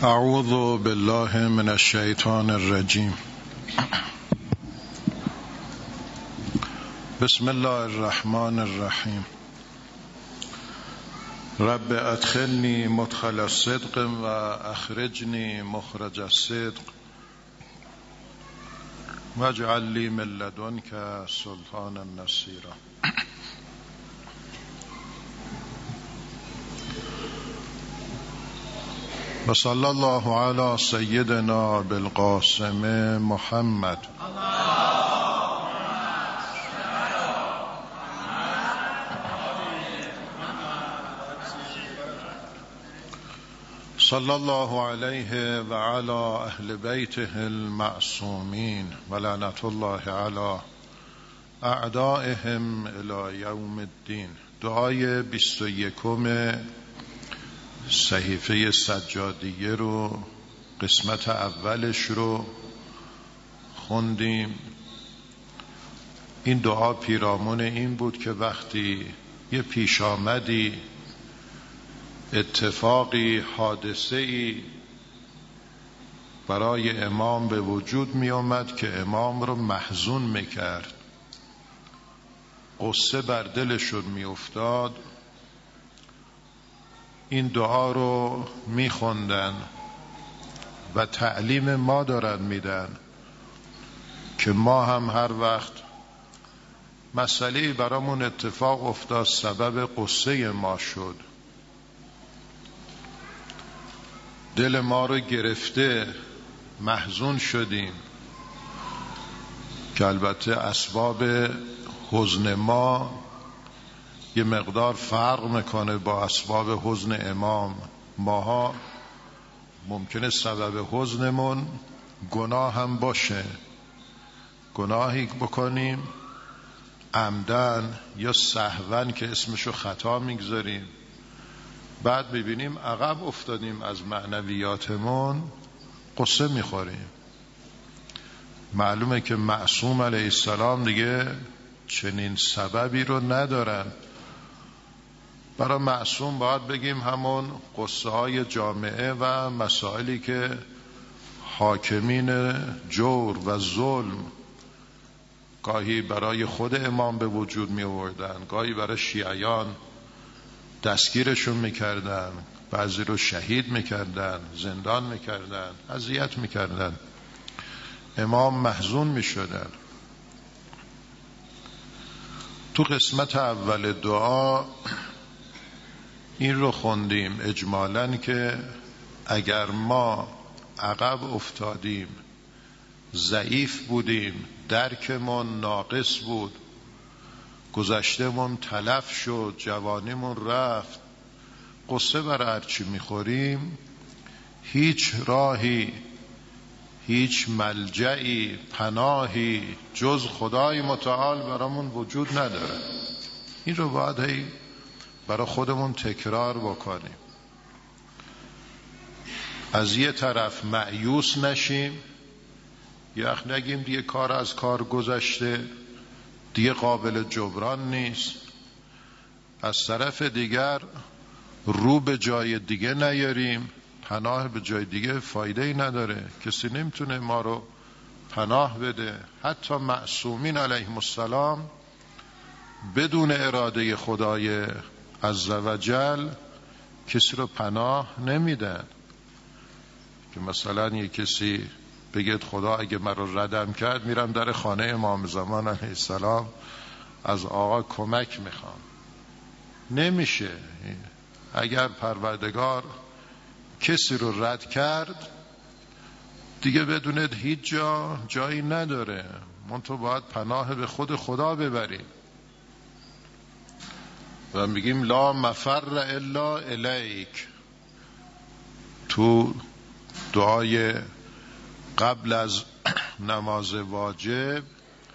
اعوذ بالله من الشیطان الرجیم. بسم الله الرحمن الرحیم. رب ادخلنی مدخل الصدق و اخرجنی مخرج الصدق واجعل لی من لدنک سلطانا نصیرا. و صلی الله علی سیدنا بالقاسم محمد. صلی الله علیه و علی اهل بیته المعصومین و لعنت الله علی اعدائهم الی یوم الدین. دعای 21 صحیفه سجادیه رو قسمت اولش رو خوندیم. این دعا پیرامون این بود که وقتی یه پیش آمدی، اتفاقی، حادثه‌ای برای امام به وجود می آمد که امام رو محزون می کرد، غصه بر دلشون می افتاد، این دعا رو می خوندن و تعلیم ما دارن میدن که ما هم هر وقت مسئله برامون اتفاق افتاد سبب غصه ما شد، دل ما رو گرفته، محزون شدیم، که البته اسباب حزن ما یه مقدار فرق میکنه با اسباب حزن امام. ماها ممکنه سبب حزنمون گناه هم باشه، گناهی بکنیم عمدن یا سهون که اسمشو خطا میگذاریم، بعد ببینیم عقب افتادیم از معنویاتمون، قصه میخوریم. معلومه که معصوم علیه السلام دیگه چنین سببی رو ندارن. برای معصوم باید بگیم همون قصه های جامعه و مسائلی که حاکمین جور و ظلم گاهی برای خود امام به وجود می آوردن، گاهی برای شیعیان دستگیرشون میکردن، بعضی رو شهید میکردن، زندان میکردن، اذیت میکردن، امام محزون میشدن. تو قسمت اول دعا این رو خوندیم اجمالاً که اگر ما عقب افتادیم، ضعیف بودیم، درکمون ناقص بود، گذشتمون تلف شد، جوانیمون رفت، قصه بر هرچی میخوریم، هیچ راهی، هیچ ملجئی، پناهی جز خدای متعال برامون وجود نداره. این رو باید برای خودمون تکرار بکنیم. از یه طرف مایوس نشیم، یخ نگیم دیگه کار از کار گذشته، دیگه قابل جبران نیست. از طرف دیگر رو به جای دیگه نیاریم، پناه به جای دیگه فایده‌ای نداره، کسی نمیتونه ما رو پناه بده. حتی معصومین علیهم السلام بدون اراده خدای عزوجل کسی رو پناه نمیدن. که مثلا یک کسی بگید خدا اگه من رو ردم کرد میرم در خانه امام زمان علیه السلام از آقا کمک میخوام، نمیشه. اگر پروردگار کسی رو رد کرد دیگه بدونید هیچ جایی نداره، من تو باید پناه به خود خدا ببریم و میگیم لا مفر الا الیک. تو دعای قبل از نماز واجب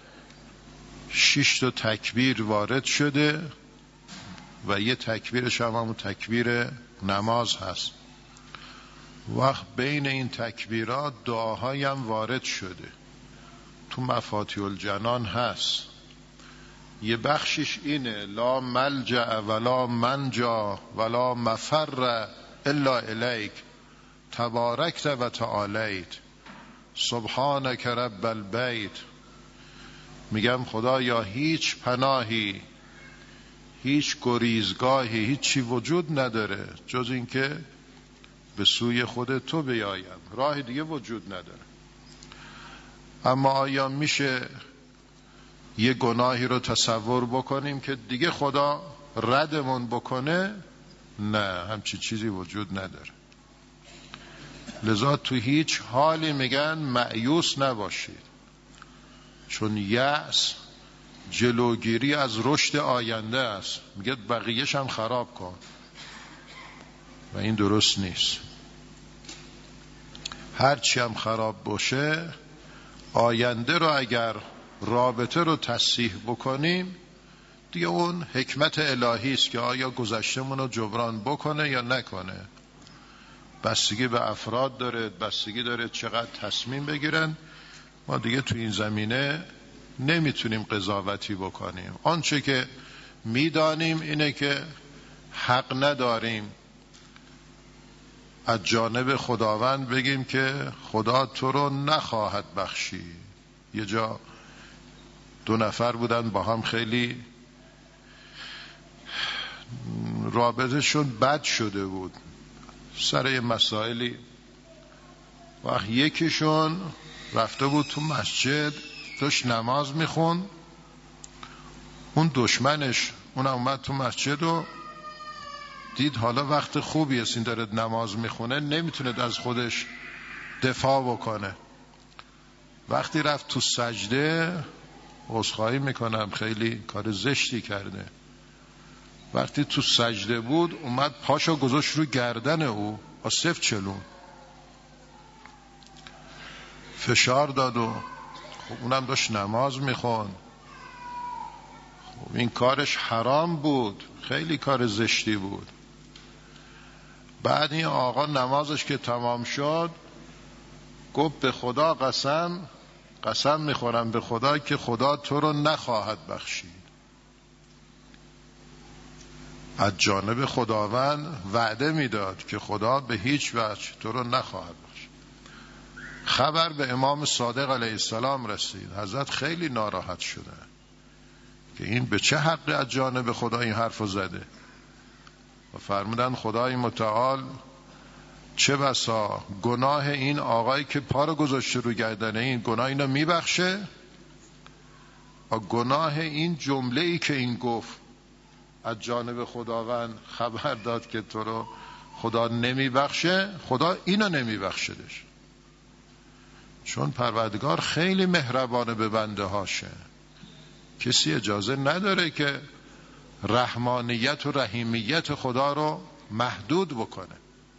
6 تکبیر وارد شده و یه تکبیرش همون تکبیر نماز هست. وقت بین این تکبیرات دعاهایی هم وارد شده، تو مفاتیح الجنان هست. یه بخشش اینه لا ملجأ ولا منجا ولا مفر الا الیک، تبارکت و تعالیت سبحانک رب البیت. میگم خدایا هیچ پناهی، هیچ گریزگاهی، هیچی وجود نداره جز این که به سوی خود تو بیایم، راه دیگه وجود نداره. اما آیا میشه یه گناهی رو تصور بکنیم که دیگه خدا ردمون بکنه؟ نه، همچی چیزی وجود نداره. لذا تو هیچ حالی میگن مایوس نباشید، چون یأس جلوگیری از رشد آینده است. میگه بقیه‌ش هم خراب کن و این درست نیست. هرچی هم خراب باشه آینده رو اگر رابطه رو تصحیح بکنیم دیگه اون حکمت الهی است که آیا گذشتمون رو جبران بکنه یا نکنه. بستگی به افراد داره، بستگی داره چقدر تصمیم بگیرن. ما دیگه تو این زمینه نمیتونیم قضاوتی بکنیم. آنچه که میدانیم اینه که حق نداریم از جانب خداوند بگیم که خدا تو رو نخواهد بخشی. یه جا 2 نفر بودن با هم خیلی رابطهشون بد شده بود سر یه مسائلی. وقت یکیشون رفته بود تو مسجد داشت نماز میخون، اون دشمنش اون اومد تو مسجد و دید حالا وقت خوبی است این داره نماز میخونه، نمیتونه از خودش دفاع بکنه. وقتی رفت تو سجده، عذرخواهی میکنم خیلی کار زشتی کرده، وقتی تو سجده بود اومد پاشو گذاشت رو گردن او با 0 چلون فشار داد و خب اونم داشت نماز میخون. خب این کارش حرام بود، خیلی کار زشتی بود. بعد این آقا نمازش که تمام شد گفت به خدا قسم میخورم به خدا که خدا تو رو نخواهد بخشید. از جانب خداوند وعده میداد که خدا به هیچ وجه تو رو نخواهد بخشید. خبر به امام صادق علیه السلام رسید. حضرت خیلی ناراحت شده که این به چه حقی از جانب خدا این حرفو زده و فرمودن خدای متعال چه بسا گناه این آقایی که پا رو گذاشته رو گردنه این گناه اینو میبخشه و گناه این جمله‌ای که این گفت از جانب خداوند خبر داد که تو رو خدا نمیبخشه، خدا اینو نمیبخشدش. چون پروردگار خیلی مهربانه به بنده هاشه، کسی اجازه نداره که رحمانیت و رحیمیت خدا رو محدود بکنه.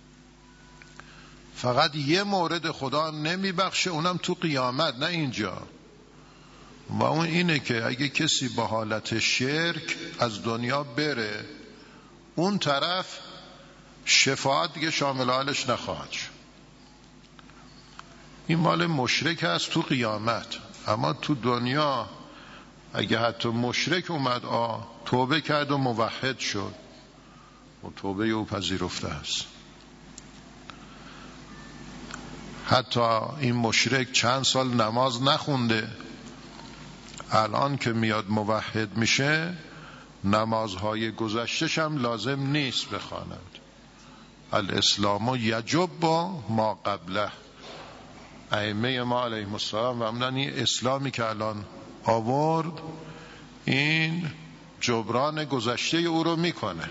فقط یه مورد خدا نمیبخشه، اونم تو قیامت، نه اینجا. و اون اینه که اگه کسی با حالت شرک از دنیا بره، اون طرف شفاعت دیگه شامل حالش نخواهد شد. این مال مشرک هست تو قیامت. اما تو دنیا اگه حتی مشرک اومد توبه کرد و موحد شد و توبه او پذیرفته است، حتی این مشرک چند سال نماز نخونده، الان که میاد موحد میشه نمازهای گذشتش هم لازم نیست بخواند. الاسلام یجب با ما قبله. ائمه ما علیهم السلام و من این اسلامی که الان آورد این جبران گذشته او رو میکنه.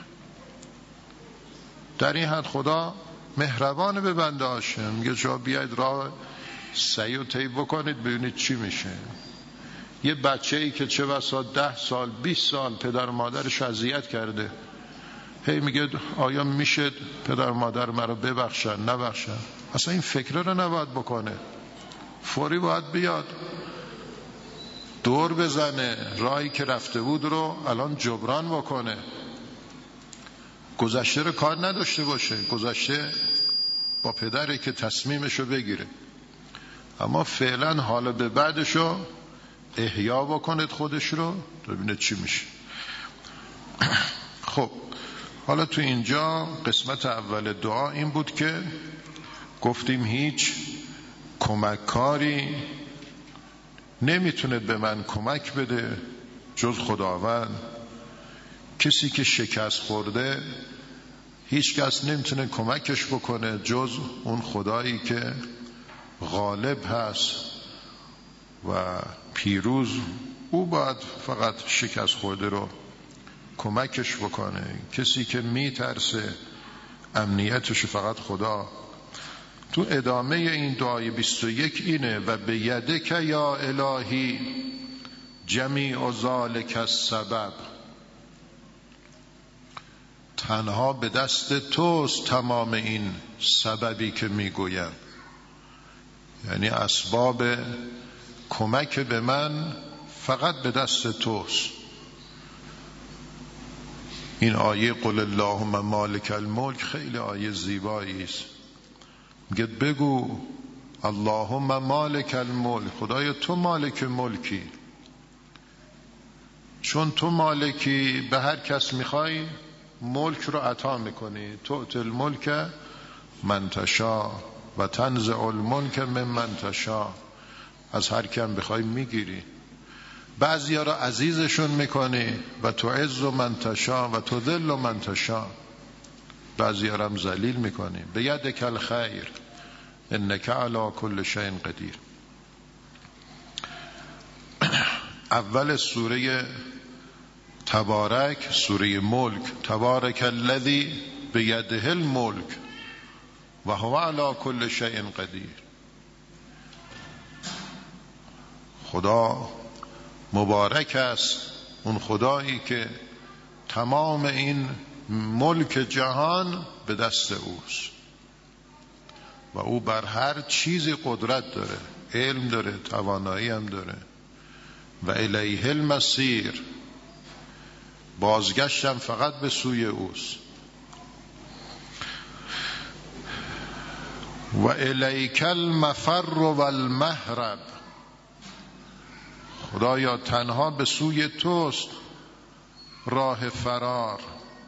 در این حد خدا مهربان به بنده هاشه. میگه شما بیاید راه سعی و طی بکنید ببینید چی میشه. یه بچه‌ای که چه بسا 10 سال 20 سال پدر و مادرش اذیت کرده، هی میگه آیا میشه پدر و مادر مرا ببخشن نبخشن؟ اصلا این فکر رو نباید بکنه. فوری باید بیاد دور بزنه، راهی که رفته بود رو الان جبران بکنه. گذشته رو کار نداشته باشه، گذشته با پدری که تصمیمشو بگیره. اما فعلا حالا به بعدشو احیا بکنید خودش رو، ببینه چی میشه. خب حالا تو اینجا قسمت اول دعا این بود که گفتیم هیچ کمککاری نمیتونه به من کمک بده جز خداوند. کسی که شکست خورده هیچ کس نمیتونه کمکش بکنه جز اون خدایی که غالب هست و پیروز. او باید فقط شکست خورده رو کمکش بکنه. کسی که میترسه امنیتش فقط خدا. تو ادامه این دعای 21 اینه و به یدک یا الهی جمیع ذالک السبب، تنها به دست توست تمام این سببی که میگویم، یعنی اسباب کمک به من فقط به دست توست. این آیه قل اللهم مالک الملک خیلی آیه زیبایی است. میگه بگو اللهم مالک الملک، خدایا تو مالک ملکی، چون تو مالکی به هر کس میخوای ملک رو عطا میکنی. تؤتی الملک من تشاء و تنزع الملک ممن تشاء، از هر کم بخوای میگیری. بعضیا رو عزیزشون میکنی و تعز من تشاء و تذل من تشاء، بعضیا رو هم ذلیل میکنی. به یدک الخیر انک علی کل شیء قدیر. اول سوره تبارک، سوره ملک، تبارک الذی بیده الملک و هو علی کل شیء قدیر. خدا مبارک است، اون خدایی که تمام این ملک جهان به دست اوست و او بر هر چیزی قدرت داره، علم داره، توانایی هم داره. و الیه المصیر، بازگشتم فقط به سوی اوست. و الیک المفر و المهرب، خدایا تنها به سوی توست راه فرار.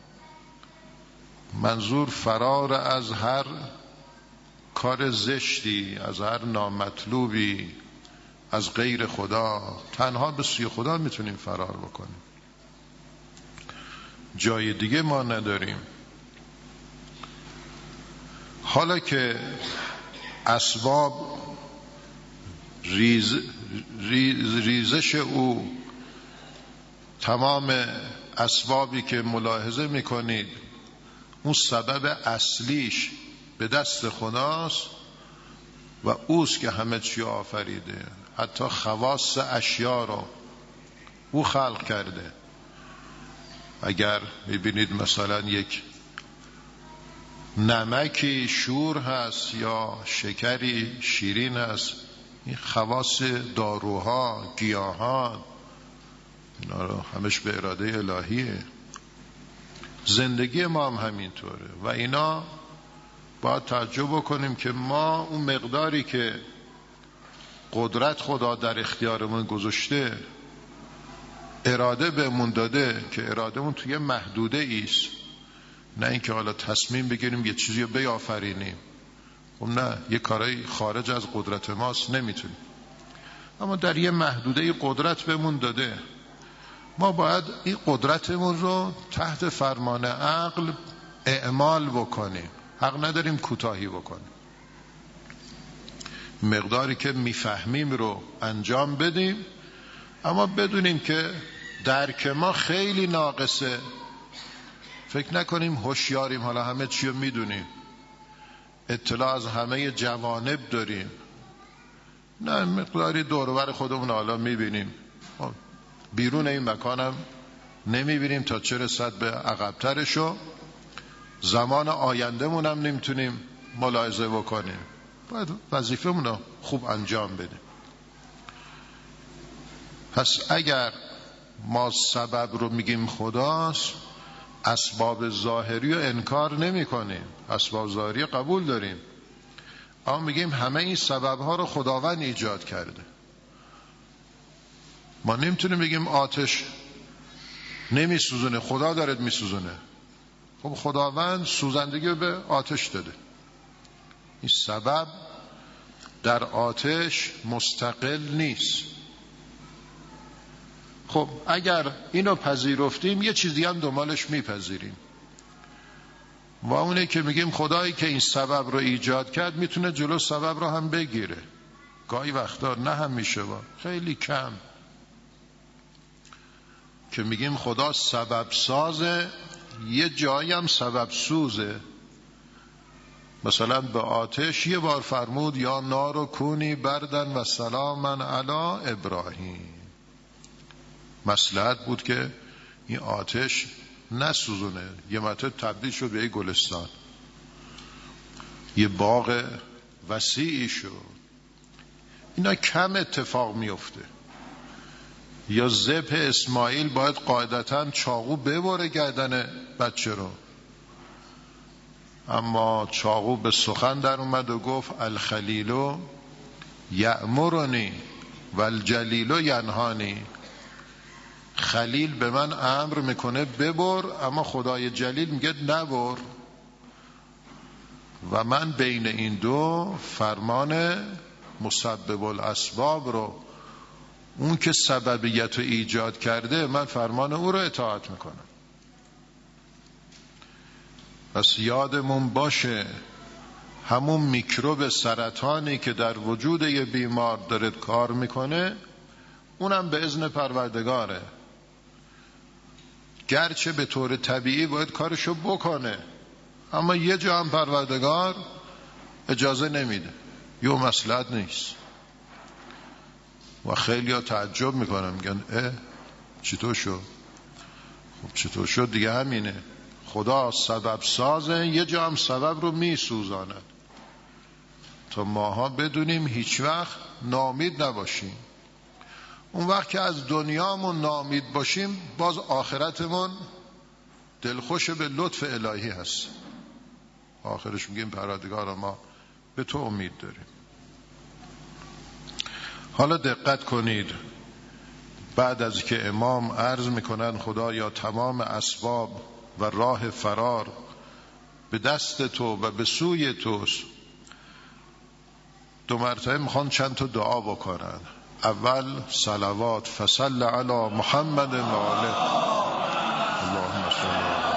منظور فرار از هر کار زشتی، از هر نامطلوبی، از غیر خدا. تنها به سوی خدا میتونیم فرار بکنیم، جای دیگه ما نداریم. حالا که اسباب ریزش او، تمام اسبابی که ملاحظه میکنید اون سبب اصلیش به دست خداست و اوست که همه چی آفریده. حتی خواص اشیا رو او خلق کرده. اگر میبینید مثلا یک نمکی شور هست یا شکری شیرین هست، این خواص داروها، گیاهان، اینا رو همش به اراده الهیه. زندگی ما هم همینطوره و اینا باید تعجب بکنیم که ما اون مقداری که قدرت خدا در اختیارمون گذاشته، اراده بهمون داده که ارادهمون توی محدوده ایست، نه اینکه حالا تصمیم بگیریم یه چیزی رو بیافرینیم. خب نه، یه کارای خارج از قدرت ماست، نمیتونیم. اما در یه محدوده قدرت بهمون داده، ما باید این قدرتمون رو تحت فرمان عقل اعمال بکنیم. حق نداریم کوتاهی بکنیم. مقداری که میفهمیم رو انجام بدیم، اما بدونیم که درک ما خیلی ناقصه. فکر نکنیم هوشیاریم، حالا همه چی رو میدونیم، اطلاع از همه جوانب داریم. نه، مقداری دور و بر خودمون حالا میبینیم، بیرون این مکانم نمیبینیم تا چه رسد به عقبترشو. زمان آیندهمون هم نمیتونیم ملاحظه بکنیم. باید وظیفه‌مون رو خوب انجام بدیم. پس اگر ما سبب رو میگیم خداست، اسباب ظاهری رو انکار نمی کنیم، اسباب ظاهری قبول داریم، اما میگیم همه این سبب ها رو خداوند ایجاد کرده. ما نمیتونیم بگیم آتش نمیسوزونه، خدا داره میسوزونه. خب خداوند سوزندگی به آتش داده، این سبب در آتش مستقل نیست. خب اگر اینو پذیرفتیم یه چیزی هم دنبالش میپذیریم، و اونه که میگیم خدایی که این سبب رو ایجاد کرد میتونه جلو سبب رو هم بگیره. گاهی وقتا، نه همیشه، خیلی کم، که میگیم خدا سبب سازه، یه جایی هم سبب سوزه. مثلا به آتش یه بار فرمود یا نار کونی بردن و سلاما علی ابراهیم. مصلحت بود که این آتش نسوزونه، یه مرتبه تبدیل شد به یه گلستان، یه باغ وسیعی شد. اینا کم اتفاق میفته. یا ذبح اسماعیل باید قاعدتاً چاقو ببره گردن بچه رو، اما چاقو به سخن در اومد و گفت الخلیل یأمرنی والجلیل ینهانی. خلیل به من امر میکنه ببر، اما خدای جلیل میگه نبر، و من بین این دو فرمان مسبب الاسباب رو، اون که سببیت رو ایجاد کرده، من فرمان او رو اطاعت میکنم. پس یادمون باشه همون میکروب سرطانی که در وجود یه بیمار داره کار میکنه، اونم به اذن پروردگاره، گرچه به طور طبیعی باید کارشو بکنه، اما یه جا هم پروردگار اجازه نمیده، یه مصلحت نیست. و خیلی ها تعجب میکنن، میگن چطور شد؟ خب چطور شد دیگه همینه، خدا سبب سازه، یه جا هم سبب رو میسوزاند تا ماها بدونیم هیچ وقت ناامید نباشیم. اون وقت که از دنیامون ناامید باشیم، باز آخرتمون دلخوش به لطف الهی هست. آخرش میگیم پروردگار ما به تو امید داریم. حالا دقت کنید، بعد از که امام عرض میکنن خدایا تمام اسباب و راه فرار به دست تو و به سوی توست، دو مرتبه میخوان چند تا دعا بکنن. اول صلوات، فصل علی محمد و آله، اللهم صل علی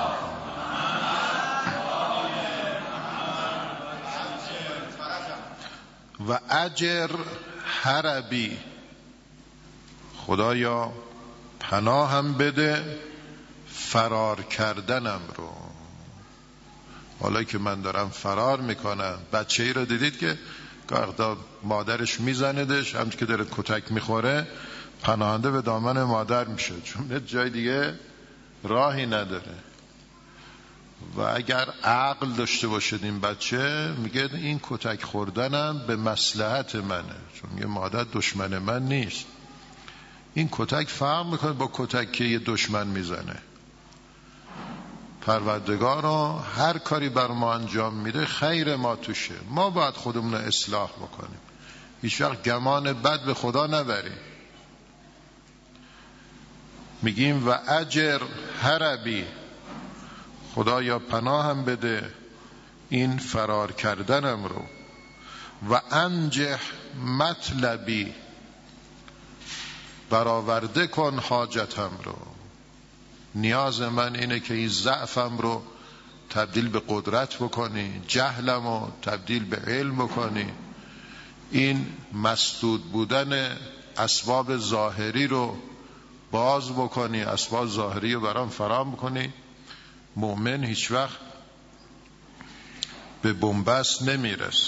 و اجر حربی، خدایا پناهم بده فرار کردنم رو. حالا که من دارم فرار میکنم، بچه ای رو دیدید که گاهی مادرش میزندش، همچون که داره کتک میخوره پناهنده به دامن مادر میشه، چون جای دیگه راهی نداره. و اگر عقل داشته باشد این بچه، میگه این کتک خوردنم به مصلحت منه، چون یه مادر دشمن من نیست. این کتک فرق میکنه با کتک که یه دشمن میزنه. پروردگارا هر کاری بر ما انجام میده خیر ما توشه، ما باید خودمون اصلاح بکنیم، هیچ وقت گمان بد به خدا نبریم. میگیم و اجر حربی، خدایا پناهم بده این فرار کردنم رو. و انجح مطلبی، برآورده کن حاجتم رو. نیاز من اینه که این ضعفم رو تبدیل به قدرت بکنی، جهلم رو تبدیل به علم بکنی، این مسدود بودن اسباب ظاهری رو باز بکنی، اسباب ظاهری رو برام فراهم بکنی. مؤمن هیچ وقت به بنبست نمیرسه.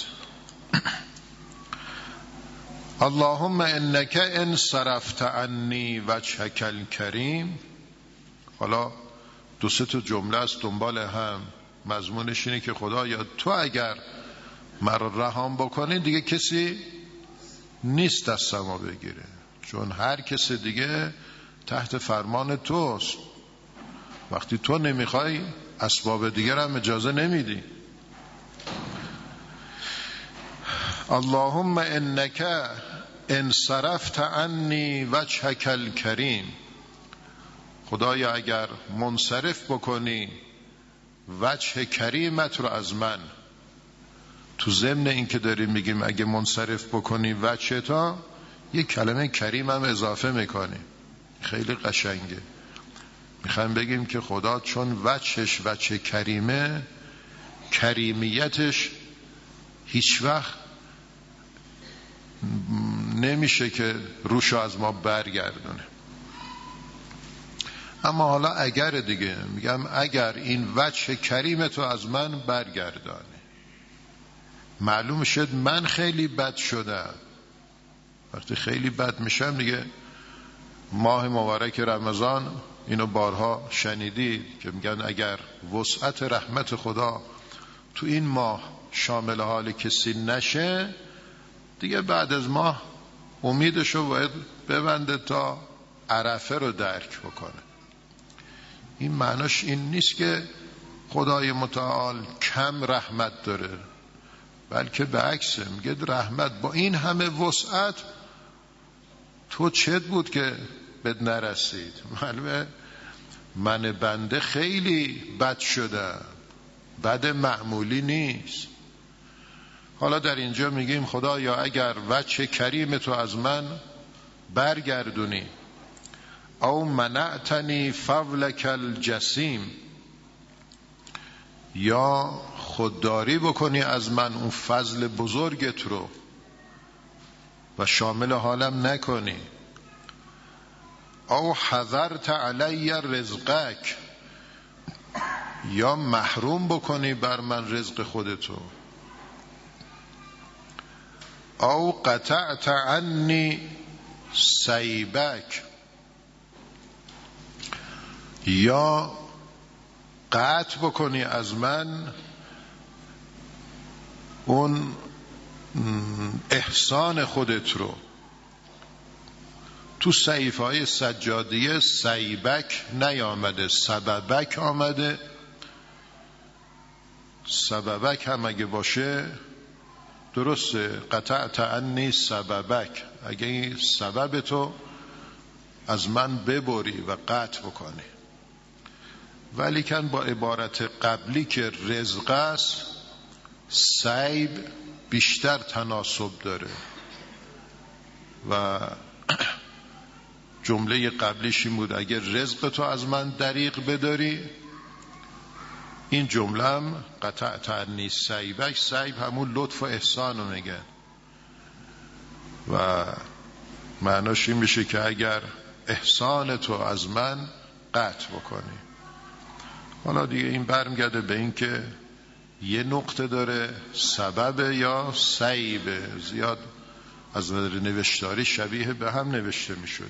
اللهم انک ان صرفت عنی وجهک الکریم. حالا دو سه تا جمله است دنبال هم، مضمونش اینه که خدایا تو اگر مرا رهام بکنی دیگه کسی نیست دستم رو بگیره، چون هر کسی دیگه تحت فرمان توست. وقتی تو نمیخوای اسباب دیگر هم اجازه نمیدی. اللهم انک ان صرفت عنی وجهک الکریم. خدایا اگر منصرف بکنی وجه کریمت رو از من، تو ضمن این که داریم میگیم اگه منصرف بکنی وجه تا، یک کلمه کریم هم اضافه میکنی. خیلی قشنگه. میخوایم بگیم که خدا چون وجهش وجه کریمه، کریمیتش هیچ وقت نمیشه که روشو از ما برگردونه. اما حالا اگر دیگه میگم اگر این وجه کریم تو از من برگردانی، معلوم شد من خیلی بد شدم. وقتی خیلی بد میشم دیگه، ماه مبارک رمضان اینو بارها شنیدید که میگن اگر وسعت رحمت خدا تو این ماه شامل حال کسی نشه، دیگه بعد از ماه امیدشو باید ببنده تا عرفه رو درک بکنه. این معناش این نیست که خدای متعال کم رحمت داره، بلکه به عکسه. میگه رحمت با این همه وسعت تو چت بود که بد نرسید. معلومه من بنده خیلی بد شدم، بد معمولی نیست. حالا در اینجا میگیم خدایا اگر وجه کریم تو از من برگردونی، او منعتنی فضلک الجسیم، یا خودداری بکنی از من اون فضل بزرگت رو و شامل حالم نکنی، او حضرت علی رزقک، یا محروم بکنی بر من رزق خودتو، او قطعت عنی سیبک، یا قطع بکنی از من اون احسان خودت رو. تو صحیفه های سجادیه سیبک نیامده، سببک آمده. سببک هم اگه باشه درسته، قطعت عنی سببک، اگه این سبب تو از من ببری و قطع بکنی. ولی کن با عبارت قبلی که رزق است، سیب بیشتر تناسب داره و جمله قبلیش این بود اگر رزق تو از من دریغ بداری. این جمله هم قطعت عنی سیبک، سیب همون لطف و احسان رو میگه و معناش این میشه که اگر احسان تو از من قطع بکنی. حالا دیگه این برمیگرده به این که یه نقطه داره سبب یا سیب، زیاد از نظر نوشتاری شبیه به هم نوشته می شده.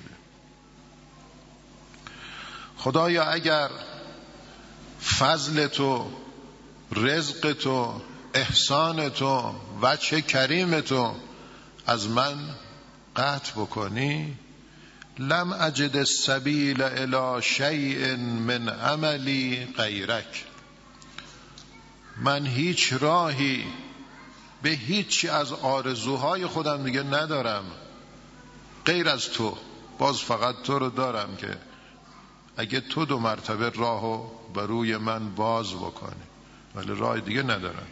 خدایا اگر فضل تو، رزق تو، احسان تو، وجه کریم تو از من قطع بکنی، لم اجد السبیل الی شیء من عملی غیرک، من هیچ راهی به هیچ از آرزوهای خودم دیگه ندارم غیر از تو. باز فقط تو رو دارم که اگه تو 2 مرتبه راهو بر روی من باز بکنی، ولی راه دیگه ندارم.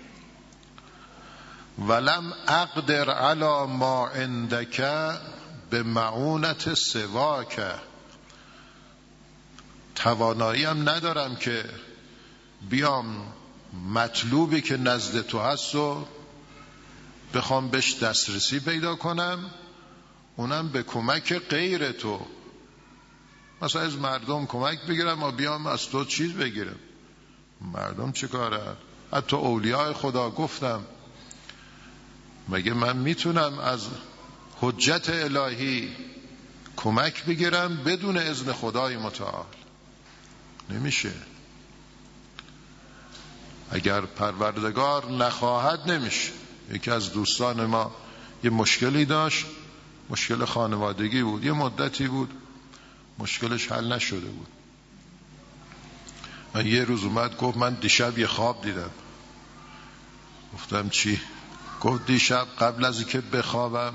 ولم اقدر علی ما عندک به معونت سواک، توانایی هم ندارم که بیام مطلوبی که نزد تو هست و بخوام بهش دسترسی پیدا کنم، اونم به کمک غیر تو. مثلا از مردم کمک بگیرم و بیام از تو چیز بگیرم، مردم چه کاره؟ حتی اولیاء خدا گفتم مگه من میتونم از حجت الهی کمک بگیرم بدون اذن خدای متعال؟ نمیشه. اگر پروردگار نخواهد نمیشه. یکی از دوستان ما یه مشکلی داشت، مشکل خانوادگی بود، یه مدتی بود مشکلش حل نشده بود. من یه روز اومد گفت من دیشب یه خواب دیدم. گفتم چی؟ گفت دیشب قبل از اینکه بخوابم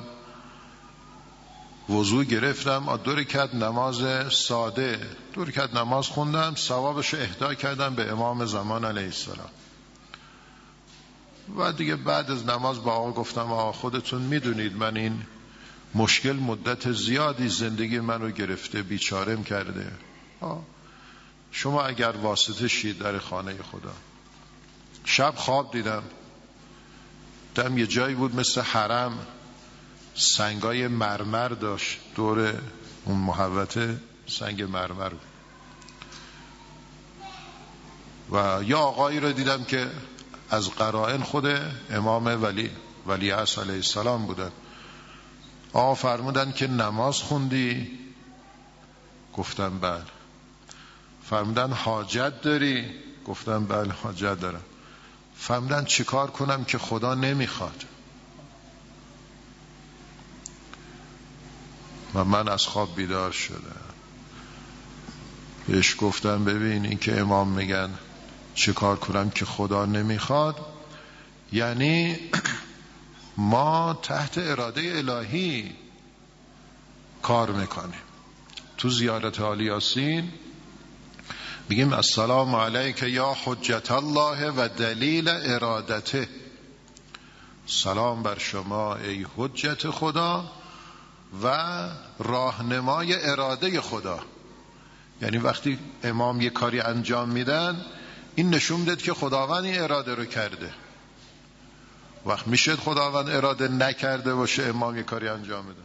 وضو گرفتم، 2 رکعت نماز ساده، 2 رکعت نماز خوندم، ثوابش اهدا کردم به امام زمان علیه السلام. و دیگه بعد از نماز با آقا گفتم آقا خودتون میدونید من این مشکل مدت زیادی زندگی منو گرفته، بیچارم کرده، شما اگر واسطه شید در خانه خدا. شب خواب دیدم یه جایی بود مثل حرم، سنگای مرمر داشت دور اون محوطه، سنگ مرمر بود. و یا آقایی رو دیدم که از قرائن خود امام ولی عصر علیه السلام بودن. آقا فرمودن که نماز خوندی؟ گفتم بله. فرمودن حاجت داری؟ گفتم بله حاجت دارم. فرمودن چیکار کنم که خدا نمیخواد؟ و من از خواب بیدار شدم. بهش گفتم ببین این که امام میگن چیکار کنم که خدا نمیخواد، یعنی ما تحت اراده الهی کار میکنیم. تو زیارت آل یاسین بگیم السلام علیک یا حجت الله و دلیل ارادته. سلام بر شما ای حجت خدا و راهنمای اراده خدا. یعنی وقتی امام یک کاری انجام میدن، این نشون میده که خداوند این اراده رو کرده. وقت میشه خداوند اراده نکرده باشه امام یک کاری انجام میده.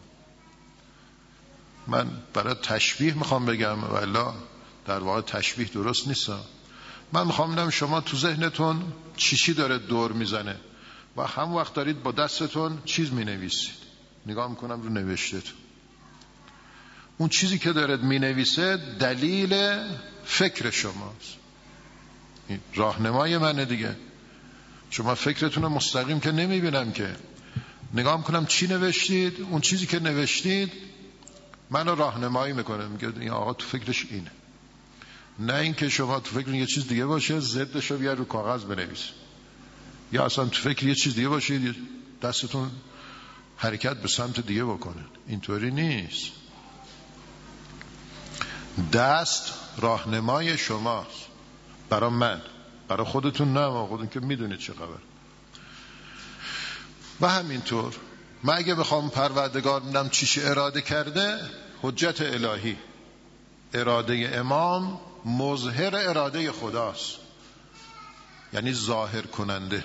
من برای تشبیه میخوام بگم، والا در واقع تشبیه درست نیست. من میخوام بگم شما تو ذهنتون چی داره دور میزنه و هم وقت دارید با دستتون چیز مینویسید، نگاه میکنم رو نوشتهتون. اون چیزی که دارید مینویسه دلیل فکر شماست، راهنمای منه دیگه. شما فکرتون رو مستقیم که نمیبینم، که نگاه میکنم چی نوشتید، اون چیزی که نوشتید منو راهنمایی میکنه، میگه این آقا تو فکرش اینه. نه اینکه شما تو فکر یه چیز دیگه باشه ضدش رو بیار رو کاغذ بنویس، یا اصلا تو فکر یه چیز دیگه باشید دستتون حرکت به سمت دیگه بکنه. اینطوری نیست. دست راهنمای شماست، برای من، برای خودتون نه، ما خودتون که میدونید چه خبر. و همینطور من اگه بخوام پروردگار ببینم چیش اراده کرده، حجت الهی، اراده امام مظهر اراده خداست، یعنی ظاهر کننده.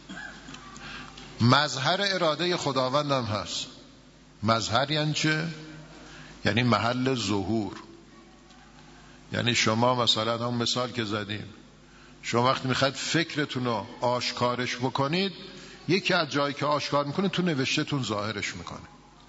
مظهر اراده خداوندم هست. مظهر یعنی چه؟ یعنی محل ظهور. یعنی شما مثلا هم مثال که زدیم، شما وقتی میخواید فکرتون رو آشکارش بکنید، یکی از جایی که آشکار میکنه تو نوشتهتون ظاهرش میکنه.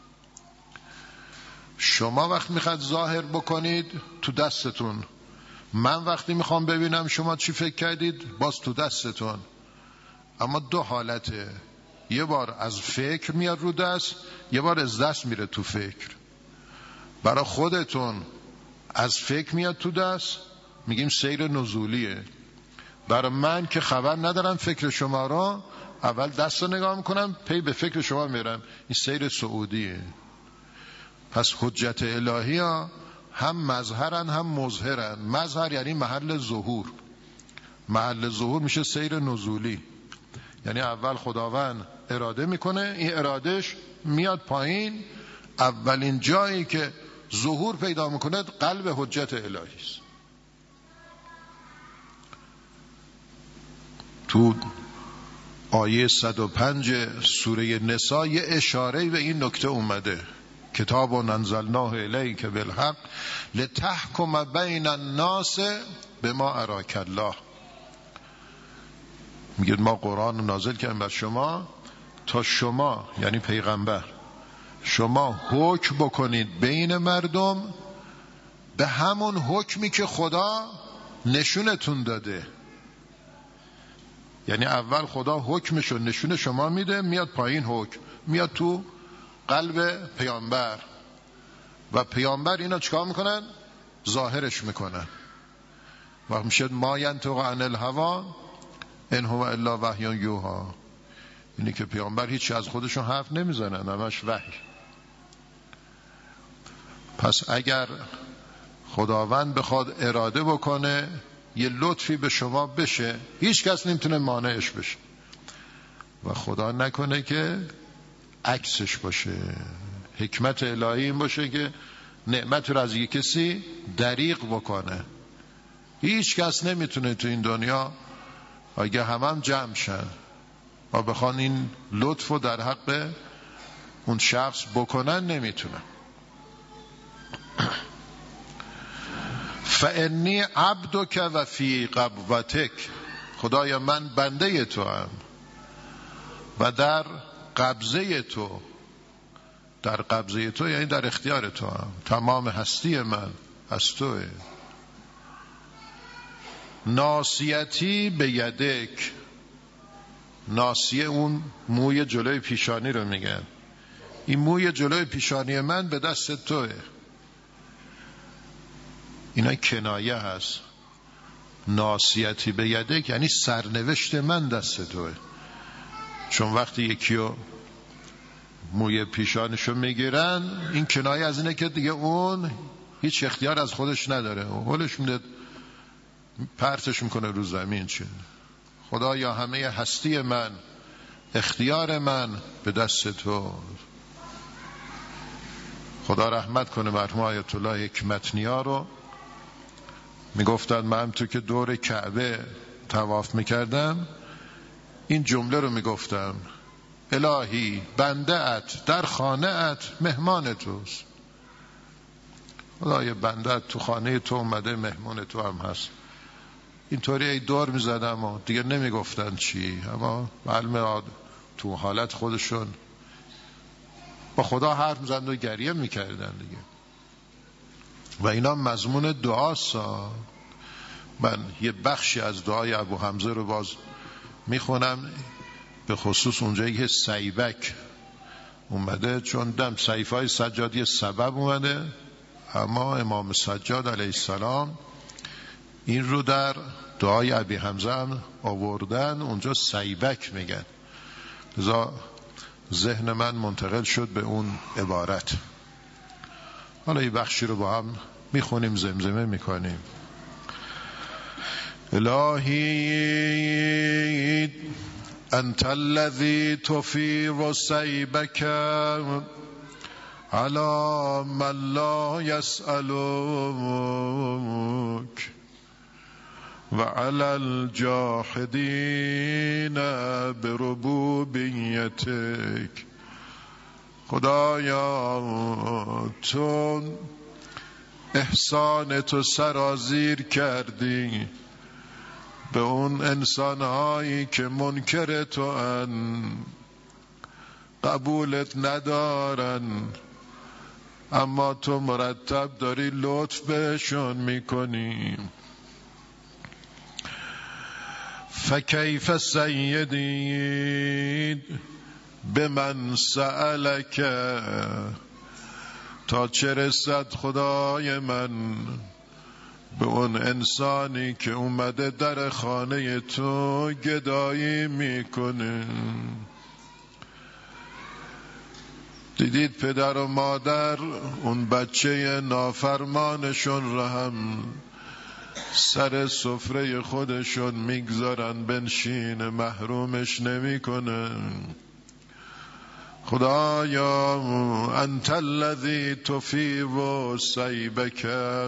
شما وقتی میخواید ظاهر بکنید تو دستتون. من وقتی میخوام ببینم شما چی فکر کردید، باز تو دستتون. اما دو حالته، یه بار از فکر میاد رو دست، یه بار از دست میره تو فکر. برای خودتون از فکر میاد تو دست، میگیم سیر نزولیه. برای من که خبر ندارم فکر شما را، اول دست رو نگاه میکنم پی به فکر شما میرم، این سیر صعودیه. پس حجت الهی ها هم مظهرن هم مظهرن. مظهر یعنی محل ظهور، محل ظهور میشه سیر نزولی. یعنی اول خداوند اراده میکنه، این ارادهش میاد پایین، اولین جایی که ظهور پیدا میکنه قلب حجت الهی است. تو آیه 105 سوره نساء یه اشاره به این نکته اومده، کتاب انزلناه الیک بالحق لتحکم بین الناس بما اراک الله. میگه ما قرآن نازل کردیم بر شما تا شما، یعنی پیغمبر، شما حکم بکنید بین مردم به همون حکمی که خدا نشونتون داده. یعنی اول خدا حکمشو نشون شما میده، میاد پایین حکم، میاد تو قلب پیامبر و پیامبر اینا چیکار میکنن؟ ظاهرش میکنن. و میشه ما ینطق عن الهوا ان هو الا وحی یوحی. اینی که پیامبر هیچی از خودشون حرف نمیزنن، همش وحی. پس اگر خداوند بخواد اراده بکنه یه لطفی به شما بشه، هیچ کس نمیتونه مانعش بشه. و خدا نکنه که عکسش باشه. حکمت الهی این باشه که نعمت رو از یک کسی دریغ بکنه. هیچ کس نمیتونه تو این دنیا اگه هم جمع شن و بخوان این لطف رو در حق اون شخص بکنن، نمیتونن. فانی عبدک و فی قبضتک، خدایا من بنده تو ام و در قبضه تو. در قبضه تو یعنی در اختیار تو ام، تمام هستی من از توه. ناصیتی به یدک، ناصیه اون موی جلوی پیشانی رو میگن. این موی جلوی پیشانی من به دست توه. اینا کنایه هست. ناصیتی به یدک یعنی سرنوشت من دست توه. چون وقتی یکیو موی پیشانشو میگیرن، این کنایه از اینه که دیگه اون هیچ اختیار از خودش نداره، هولش میده پرتش میکنه رو زمین. چه خدایا همه هستی من، اختیار من به دست تو. خدا رحمت کنه مرحوم آیت الله حکمت نیا رو. میگفتن من تو که دور کعبه طواف میکردم این جمله رو میگفتم: الهی بنده ات در خانه ات مهمان توست. خدای بنده ات تو خانه تو اومده، مهمان تو هم هست. اینطوری ای دور میزدم و دیگه نمیگفتن چی، اما معلومه تو حالت خودشون با خدا حرف میزدن و گریه میکردن دیگه. و اینا مضمون دعاست. من یه بخشی از دعای ابو حمزه رو باز میخونم، به خصوص اونجایی که سیبک اومده، چون دم سیفای سجادی سبب اومده، اما امام سجاد علیه السلام این رو در دعای ابی حمزه هم آوردن، اونجا سیبک میگن. لذا ذهن من منتقل شد به اون عبارت. حالا این بخشی رو با هم میخونیم، زمزمه میکنیم. الهی انت الذی تفیض سیبک علی من لا یسألک و علی الجاحدین بربوبیتک. خدایا تو احسان تو سرازیر کردی به اون انسانهایی که منکر تو ان، قبولت ندارن، اما تو مرتب داری لطف بهشون میکنی. فکیف سیدی به من سألک، تا چه رسد خدای من به اون انسانی که اومده در خانه تو گدایی میکنه. دیدید پدر و مادر اون بچه نافرمانشون را هم سر سفره خودشون میگذارن بنشین، محرومش نمیکنن. خدایا انت الذی تفیض سیبک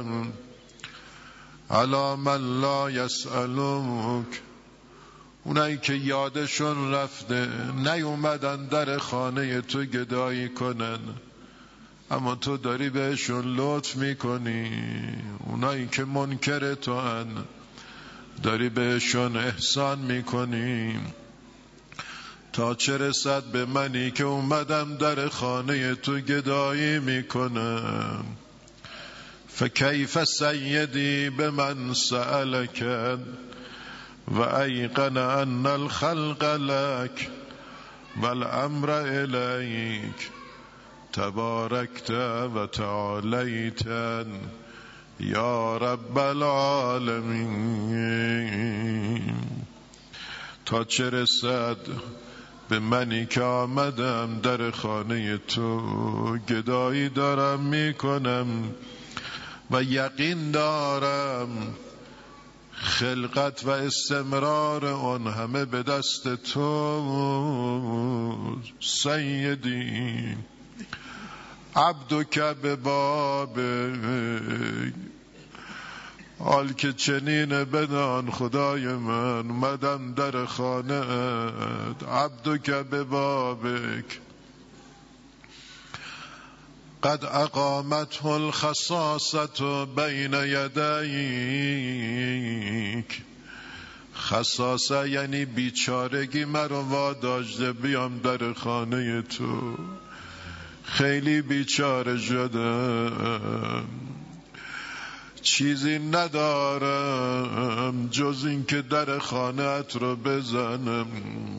علی من لا یسألک. اونایی که یادشون رفته نیومدن در خانه تو گدایی کنن، اما تو داری بهشون لطف میکنی. اونایی که منکر تو هن داری بهشون احسان میکنی. تا چه رسد به منی که اومدم در خانه تو گدایی میکنم. فکیف سیدی به من سألک و ایقن ان الخلق لک والامر الیک تبارکت و تعالیت یا رب العالمین. تا چه رسد به منی که آمدم در خانه تو گدایی دارم میکنم و یقین دارم خلقت و استمرار آن همه به دست تو سیدی. عبدک به بابک، حال که چنین بدان خدای من، مدم در خانه ات. عبدک به بابک قد اقامته الخصاصة بین یدیک. خصاصه یعنی بیچارگی مرا واداشته بیام در خانه تو. خیلی بیچاره شدم، چیزی ندارم جز این که در خانه‌ات رو بزنم.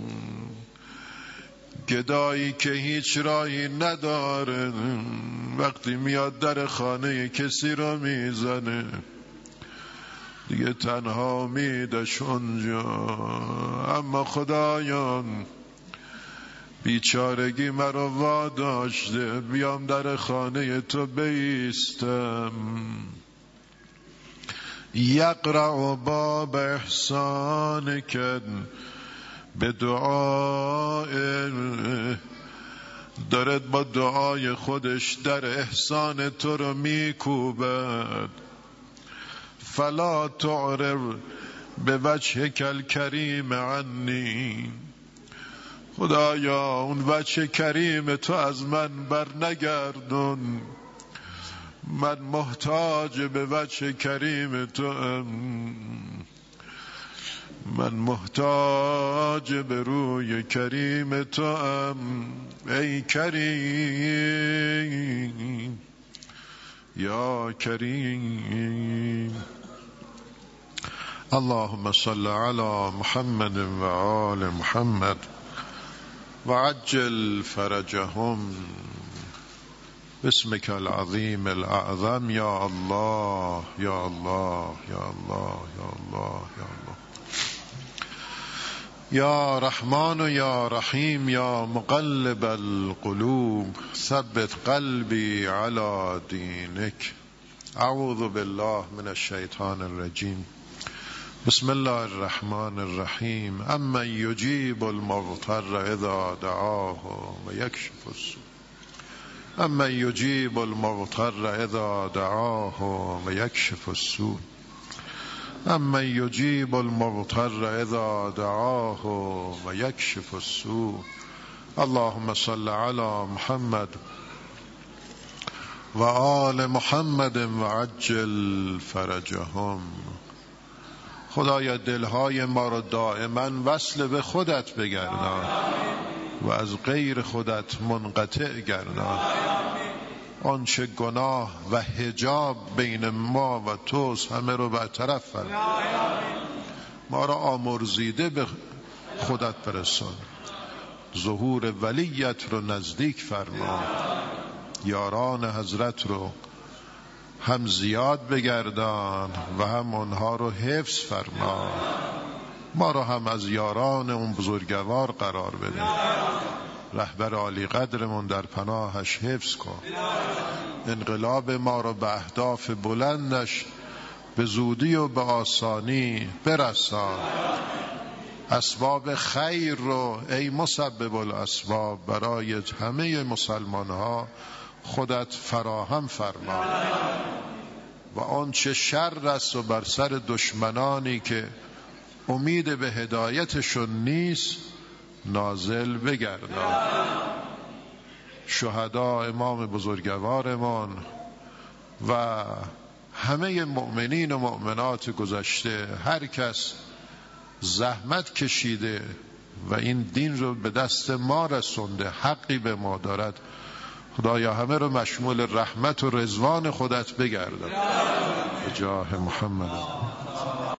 گدایی که هیچ راهی نداره وقتی میاد در خانه کسی رو میزنه، دیگه تنها میدش اونجا. اما خدایان بیچارگی مرا واداشته بیام در خانه تو بیستم. یقرع باب احسانک به دعای، دارد با دعای خودش در احسان تو رو میکوبد. فلا تعرض به وجهک الکریم عنی. خدایا اون وجه کریم تو از من بر نگردون، من محتاج به وجه کریم تو من محتاج به روی کریم تو ای کریم یا کریم. اللهم صل علی محمد و آل محمد و عجل فرجهم باسمك العظیم الاعظم. یا الله یا الله یا الله یا الله یا الله. یا رحمان و یا رحیم یا مقلب القلوب ثبت قلبی علی دینک. اعوذ بالله من الشیطان الرجیم. بسم الله الرحمن الرحیم. اما یجیب المضطر اذا دعاه و یکشف السوء. اما یجیب المضطر اذا دعاه و یکشف السوء. اما یجیب المضطر اذا دعاه و یکشف السوء. اللهم صل علی محمد و آل محمد و عجل فرجهم. خدایا دلهای ما را دائما وصل به خودت بگردان و از غیر خودت منقطع گردان. آنچه گناه و حجاب بین ما و توست همه رو برطرف فرما. ما را آمرزیده به خودت برسان. ظهور ولیت رو نزدیک فرما. یاران حضرت رو هم زیاد بگردان و هم اونها رو حفظ فرما. ما رو هم از یاران اون بزرگوار قرار بده. رهبر عالی قدرمون در پناهش حفظ کن. انقلاب ما رو به اهداف بلندش به زودی و به آسانی برسان. اسباب خیر رو ای مسبب الاسباب برای همه مسلمان ها خودت فراهم فرما. و آنچه شر است و بر سر دشمنانی که امید به هدایتشون نیست نازل بگردان. شهدا امام بزرگوارمان و همه مؤمنین و مؤمنات گذشته، هر کس زحمت کشیده و این دین رو به دست ما رسونده، حقی به ما دارد، خدایا همه رو مشمول رحمت و رضوان خودت بگردان. به جاه محمد.